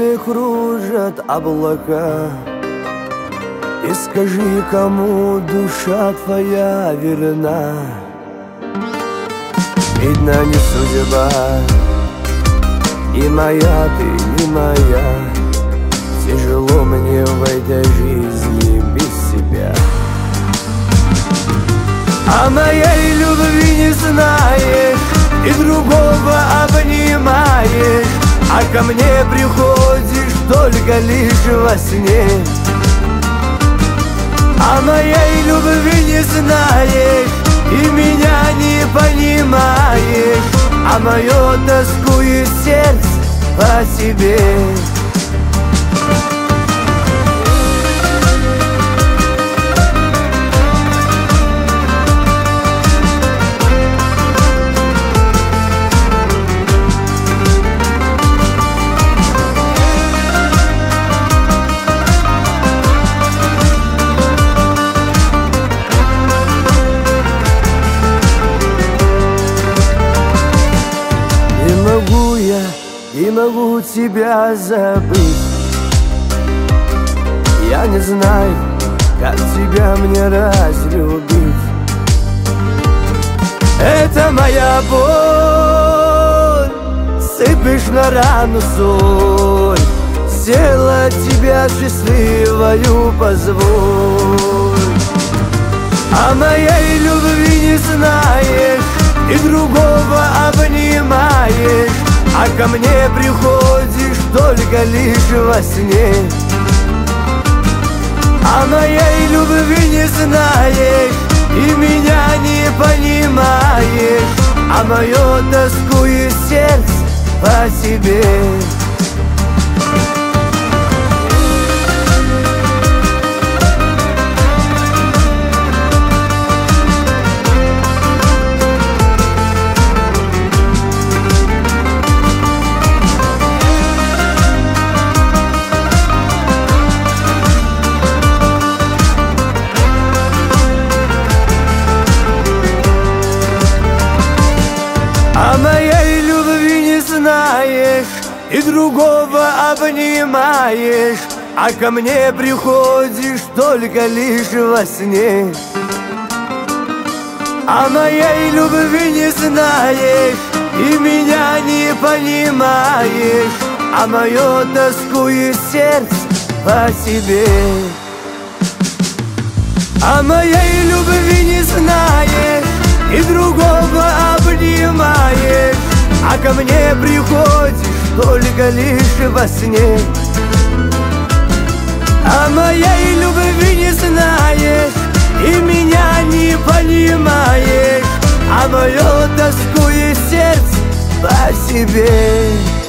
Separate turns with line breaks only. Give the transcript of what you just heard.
небе кружат облака. И скажи, кому душа твоя верна. Видно, не судьба, и моя ты, не моя. Тяжело мне в этой жизни без тебя. А моей любви не знаешь, и другого обнимаешь, а ко мне приходишь только лишь во сне. А моей любви не знаешь, и меня не понимаешь, а мое тоскует сердце по тебе. Не могу тебя забыть. Я не знаю, как тебя мне разлюбить. Это моя боль, сыпешь на рану соль. Сделать тебя счастливою позволь. А моей любви не знаешь, и другого обнимаешь, а ко мне приходишь только лишь во сне. А моей любви не знаешь, и меня не понимаешь, а мое тоскует сердце по тебе. А моей любви не знаешь, и другого обнимаешь, а ко мне приходишь только лишь во сне. А моей любви не знаешь, и меня не понимаешь, а мое тоскует сердце по тебе. А моей любви не знаешь, и другого обнимаешь, а ко мне приходишь только лишь во сне. А моей любви не знаешь, и меня не понимаешь, а мое тоскует сердце по себе.